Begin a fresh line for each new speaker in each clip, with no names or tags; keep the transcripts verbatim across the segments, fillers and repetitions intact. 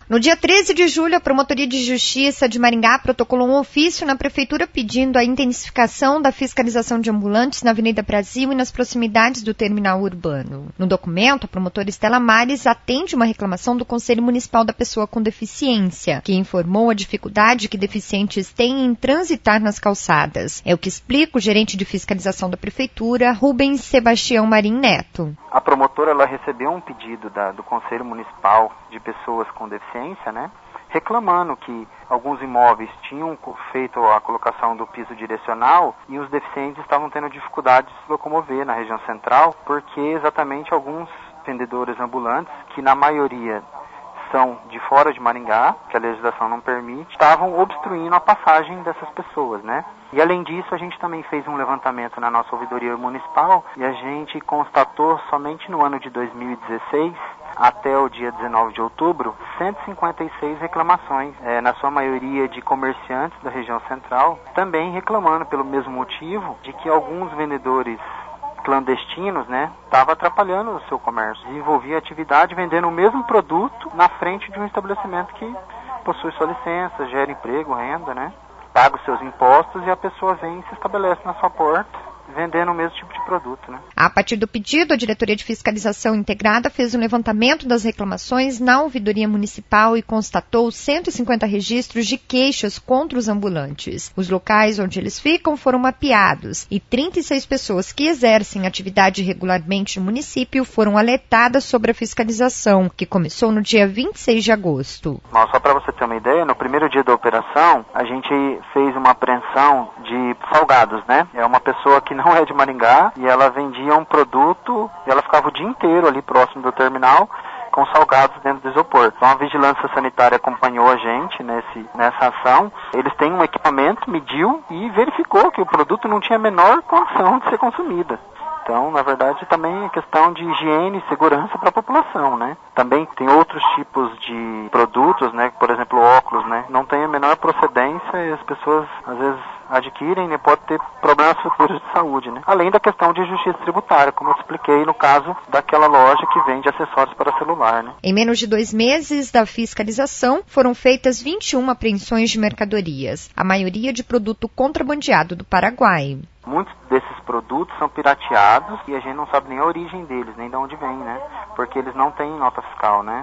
No dia treze de julho, a Promotoria de Justiça de Maringá protocolou um ofício na Prefeitura pedindo a intensificação da fiscalização de ambulantes na Avenida Brasil e nas proximidades do terminal urbano. No documento, a promotora Estela Mares atende uma reclamação do Conselho Municipal da Pessoa com Deficiência, que informou a dificuldade que deficientes têm em transitar nas calçadas. É o que explica o gerente de fiscalização da Prefeitura, Rubens Sebastião Marim Neto.
A promotora ela recebeu um pedido da, do Conselho Municipal de Pessoas com Deficiência, né, reclamando que alguns imóveis tinham feito a colocação do piso direcional e os deficientes estavam tendo dificuldade de se locomover na região central, porque exatamente alguns vendedores ambulantes, que na maioria são de fora de Maringá, que a legislação não permite, estavam obstruindo a passagem dessas pessoas, né? E além disso, a gente também fez um levantamento na nossa ouvidoria municipal e a gente constatou somente no ano de dois mil e dezesseis, até o dia dezenove de outubro, cento e cinquenta e seis reclamações, é, na sua maioria de comerciantes da região central, também reclamando pelo mesmo motivo de que alguns vendedores clandestinos, né, estavam atrapalhando o seu comércio, desenvolvia atividade vendendo o mesmo produto na frente de um estabelecimento que possui sua licença, gera emprego, renda, né, paga os seus impostos e a pessoa vem e se estabelece na sua porta, vendendo o mesmo tipo de produto, né?
A partir do pedido, a Diretoria de Fiscalização Integrada fez um levantamento das reclamações na ouvidoria municipal e constatou cento e cinquenta registros de queixas contra os ambulantes. Os locais onde eles ficam foram mapeados e trinta e seis pessoas que exercem atividade regularmente no município foram alertadas sobre a fiscalização, que começou no dia vinte e seis de agosto.
Bom, só para você ter uma ideia, no primeiro dia da operação, a gente fez uma apreensão de salgados, né? É uma pessoa que não é de Maringá, e ela vendia um produto e ela ficava o dia inteiro ali próximo do terminal com salgados dentro do isopor. Então a vigilância sanitária acompanhou a gente nesse, nessa ação. Eles têm um equipamento, mediu e verificou que o produto não tinha a menor condição de ser consumida. Então, na verdade, também é questão de higiene e segurança para a população, né? Também tem outros tipos de produtos, né? Por exemplo, óculos, né? Não tem a menor procedência e as pessoas, às vezes, adquirem, né? Pode ter problemas futuros de saúde, né? Além da questão de justiça tributária, como eu expliquei no caso daquela loja que vende acessórios para celular, né?
Em menos de dois meses da fiscalização, foram feitas vinte e uma apreensões de mercadorias, a maioria de produto contrabandeado do Paraguai.
Muitos desses produtos são pirateados e a gente não sabe nem a origem deles, nem de onde vem, né? Porque eles não têm nota fiscal, né?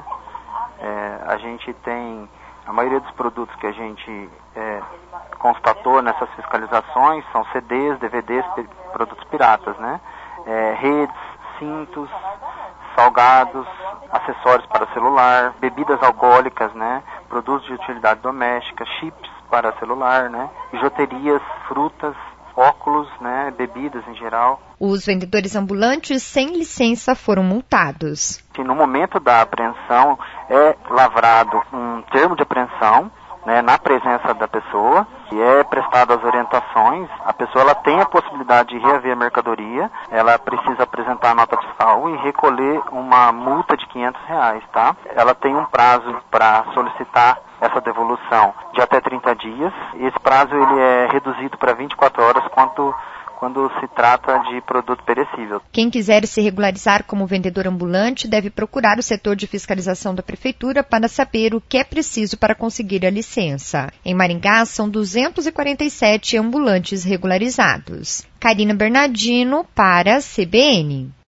É, a gente tem, a maioria dos produtos que a gente é, constatou nessas fiscalizações são C Ds, D V Ds, produtos piratas, né? É, redes, cintos, salgados, acessórios para celular, bebidas alcoólicas, né? Produtos de utilidade doméstica, chips para celular, né? Bijuterias, frutas, óculos, né, bebidas em geral.
Os vendedores ambulantes sem licença foram multados.
No momento da apreensão é lavrado um termo de apreensão, né, na presença da pessoa, e é prestado as orientações. A pessoa ela tem a possibilidade de reaver a mercadoria, ela precisa apresentar a nota fiscal e recolher uma multa de quinhentos reais, tá? Ela tem um prazo para solicitar essa devolução de até trinta dias. Esse prazo ele é reduzido para vinte e quatro horas quanto quando se trata de produto perecível.
Quem quiser se regularizar como vendedor ambulante deve procurar o setor de fiscalização da Prefeitura para saber o que é preciso para conseguir a licença. Em Maringá, são duzentos e quarenta e sete ambulantes regularizados. Karina Bernardino para a C B N.